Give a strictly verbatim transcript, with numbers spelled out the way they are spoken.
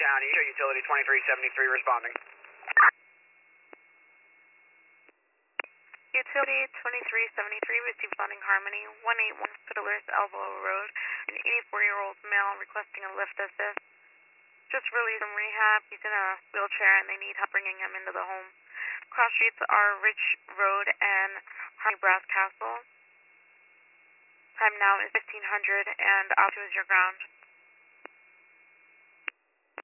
County, show utility twenty-three seventy-three responding. Utility twenty-three seventy-three, received responding Harmony, one eighty-one Fiddler's Elbow Road, an eighty-four-year-old male requesting a lift assist. Just released from rehab, he's in a wheelchair and they need help bringing him into the home. Cross streets are Rich Road and Harmony Brass Castle. Time now is fifteen hundred and option is your ground.